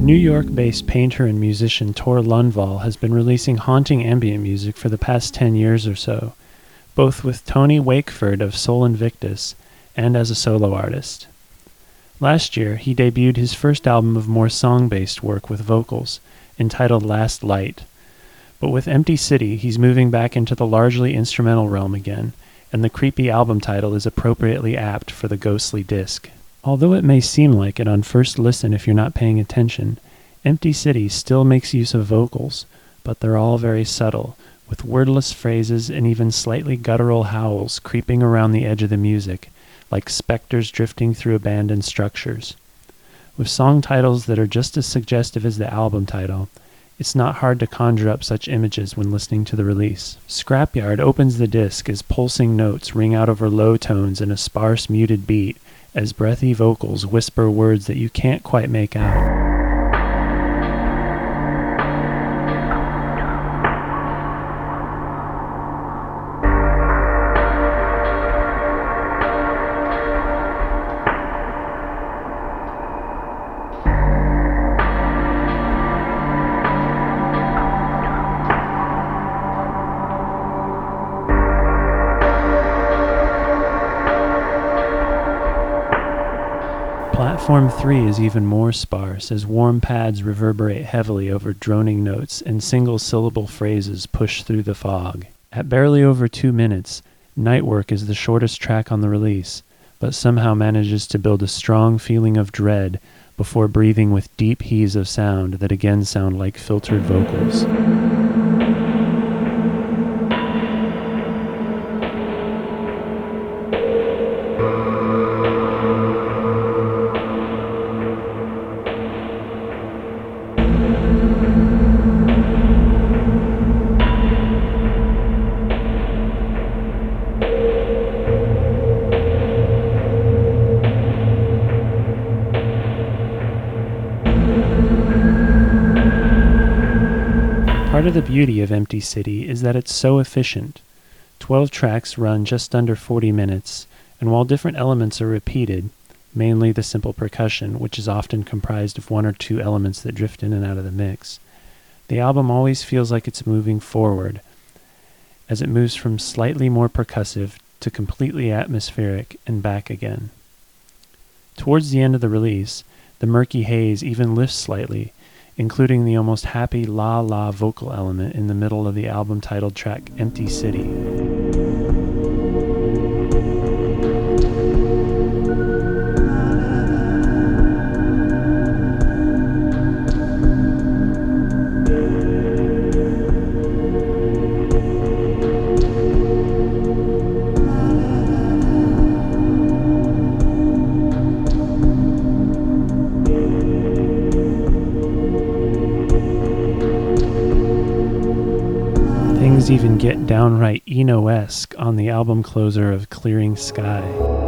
New York-based painter and musician Tor Lundvall has been releasing haunting ambient music for the past 10 years or so, both with Tony Wakeford of Sol Invictus and as a solo artist. Last year, he debuted his first album of more song-based work with vocals, entitled Last Light. But with Empty City, he's moving back into the largely instrumental realm again, and the creepy album title is appropriately apt for the ghostly disc. Although it may seem like it on first listen if you're not paying attention, Empty City still makes use of vocals, but they're all very subtle, with wordless phrases and even slightly guttural howls creeping around the edge of the music, like specters drifting through abandoned structures. With song titles that are just as suggestive as the album title, it's not hard to conjure up such images when listening to the release. Scrapyard opens the disc as pulsing notes ring out over low tones in a sparse muted beat, as breathy vocals whisper words that you can't quite make out. Platform 3 is even more sparse as warm pads reverberate heavily over droning notes and single-syllable phrases push through the fog. At barely over 2 minutes, Nightwork is the shortest track on the release, but somehow manages to build a strong feeling of dread before breathing with deep heaves of sound that again sound like filtered vocals. Part of the beauty of Empty City is that it's so efficient. 12 tracks run just under 40 minutes, and while different elements are repeated, mainly the simple percussion, which is often comprised of one or two elements that drift in and out of the mix, the album always feels like it's moving forward, as it moves from slightly more percussive to completely atmospheric and back again. Towards the end of the release, the murky haze even lifts slightly, including the almost happy la-la vocal element in the middle of the album-titled track Empty City. Things even get downright Eno-esque on the album closer of Clearing Sky.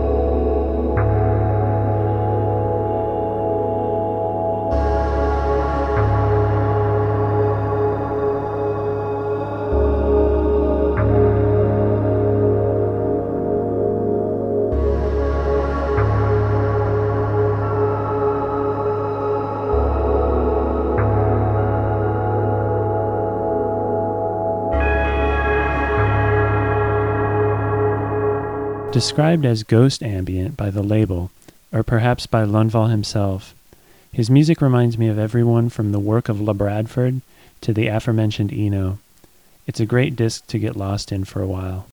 Described as ghost ambient by the label, or perhaps by Lundvall himself, his music reminds me of everyone from the work of La Bradford to the aforementioned Eno. It's a great disc to get lost in for a while.